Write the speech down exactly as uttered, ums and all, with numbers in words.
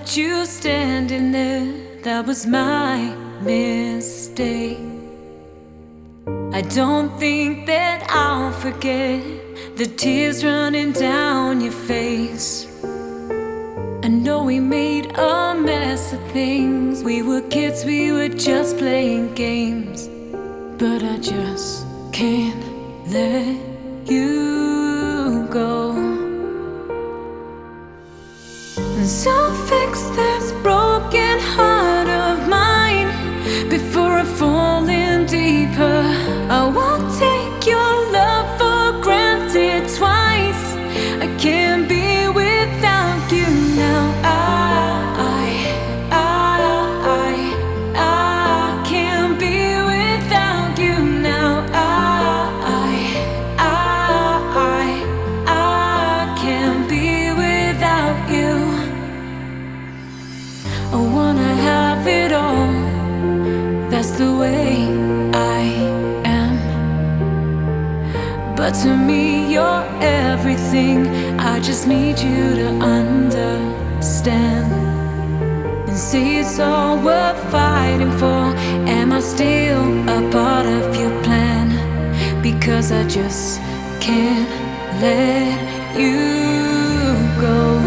left you standing there. That was my mistake. I don't think that I'll forget the tears running down your face. I know we made a mess of things. We were kids, we were just playing games. But I just can't let you go. So fix this broken heart of mine before I fall in deeper. I won't take your love for granted twice. I can't be without you now. I, I, I, I can't be without you now. I, I, I, I can't be without you. I wanna have it all. That's the way I am. But to me, you're everything. I just need you to understand and see it's all worth fighting for. Am I still a part of your plan? Because I just can't let you go.